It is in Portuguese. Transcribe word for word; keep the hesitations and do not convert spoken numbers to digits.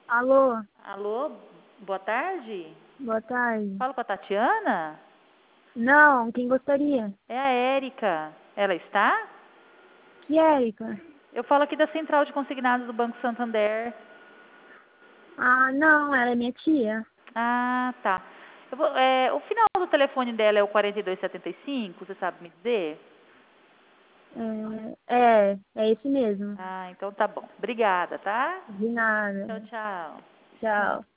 Alô, Alô, boa tarde. boa tarde. Falo com a Tatiana? Não, quem gostaria? É a Érica. Ela está? Que Érica? Eu falo aqui da Central de Consignados do Banco Santander. Ah, não, ela é minha tia. Ah, tá. Eu vou- é, o final do telefone dela é o quarenta e dois setenta e cinco, você sabe me dizer? É, é, é esse mesmo. Ah, então tá bom. Obrigada, tá? De nada. Tchau, tchau. Tchau.